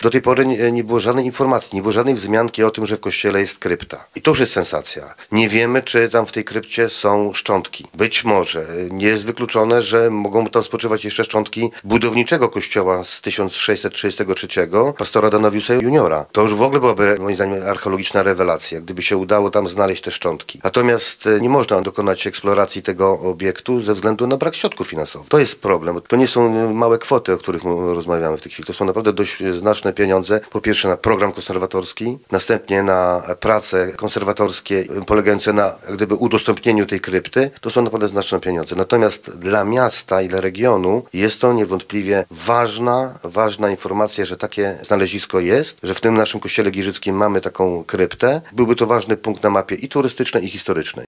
Do tej pory nie było żadnej informacji, nie było żadnej wzmianki o tym, że w kościele jest krypta. I to już jest sensacja. Nie wiemy, czy tam w tej krypcie są szczątki. Być może. Nie jest wykluczone, że mogą tam spoczywać jeszcze szczątki budowniczego kościoła z 1633, pastora Danowiusa juniora. To już w ogóle byłaby, moim zdaniem, archeologiczna rewelacja, gdyby się udało tam znaleźć te szczątki. Natomiast nie można dokonać eksploracji tego obiektu ze względu na brak środków finansowych. To jest problem. To nie są małe kwoty, o których rozmawiamy w tej chwili. To są naprawdę dość znaczne pieniądze. Po pierwsze na program konserwatorski, następnie na prace konserwatorskie polegające na jak gdyby udostępnieniu tej krypty. To są naprawdę znaczne pieniądze. Natomiast dla miasta i dla regionu jest to niewątpliwie ważna informacja, że takie znalezisko jest, że w tym naszym kościele giżyckim mamy taką kryptę. Byłby to ważny punkt na mapie i turystycznej, i historycznej.